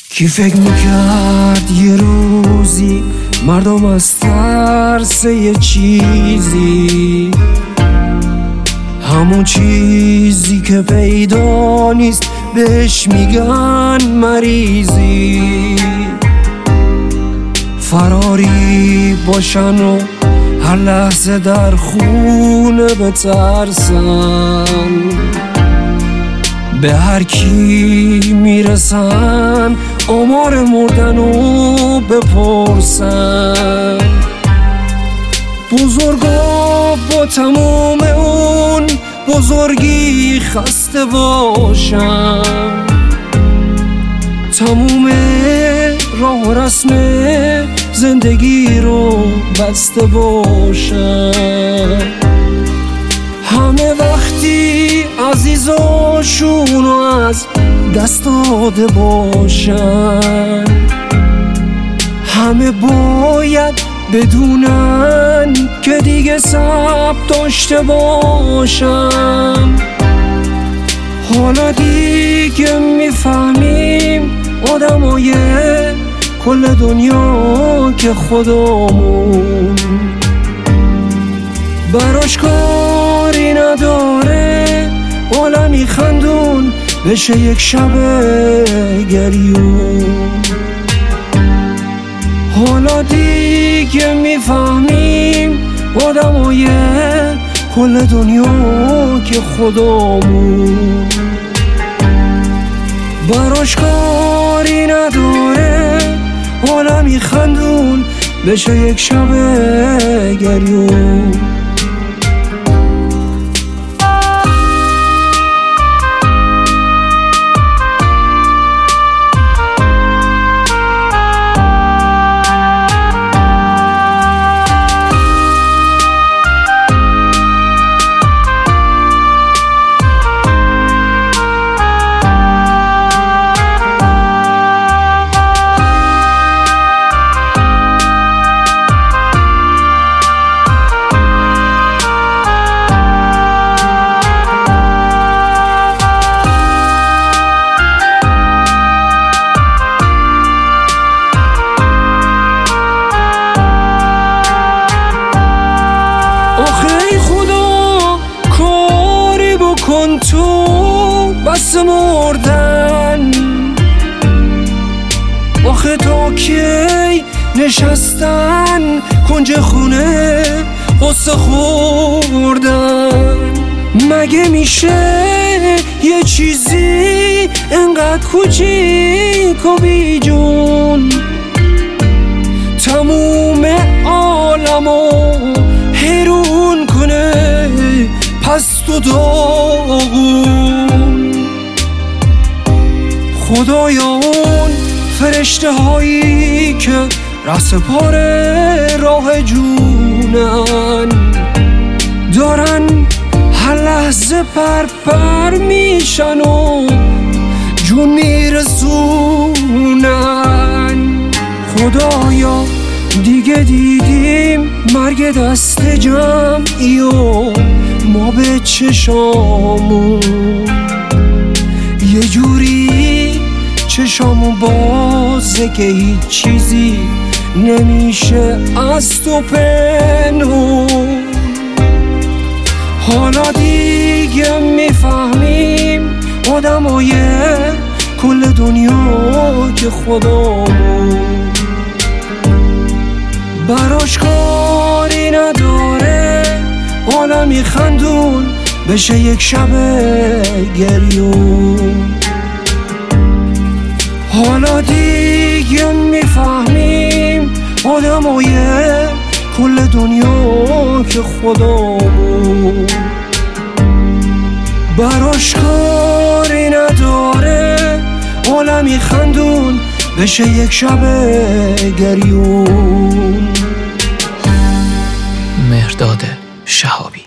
کی فکر میکرد یه روزی مردم از ترس یه چیزی، همون چیزی که پیدا نیست بهش میگن مریضی، فراری باشن و هر لحظه در خونه بترسن، به هر کی میرسن آمار مردن و بپرسن. بزرگا با تموم اون بزرگی خسته باشن، تموم راه و رسم زندگی رو بسته باشن. همه وقتی عزیزاشون رو از دست داده باشن، همه باید بدونن که دیگه صبر داشته باشن. حالا دیگه میفهمیم آدمای کل دنیا که خودمون براش کاری نداره، عالمی خندون بشه یک شب گریون. حالا دیگه میفهمیم آدمای کل دنیا که خودمون براش کاری نداره، عالمی خندون بشه یک شب گریون. کن تو بس مردن، آخه تا کی نشستن کنج خونه قصه خوردن؟ مگه میشه یه چیزی انقدر کوچیک و بیجون تموم عالمو حیرون کنه پست و داغون؟ خدایا اون فرشته هایی که رهسپار راه جونن، دارن هر لحظه پر میشن و جون میرسونن. خدایا دیگه دیدیم مرگ دست جمعی و ما به چشامون یه جوری چشامون بازه که هیچ چیزی نمیشه از تو پنهون. حالا دیگه میفهمیم آدمای کل دنیا که خودمون براش کاری نداره، عالمی خندون بشه یک شب گریون. حالا دیگه میفهمیم آدمای کل دنیا که خودمون براش کاری نداره، عالمی خندون بشه یک شب گریون. مهرداد شهابی.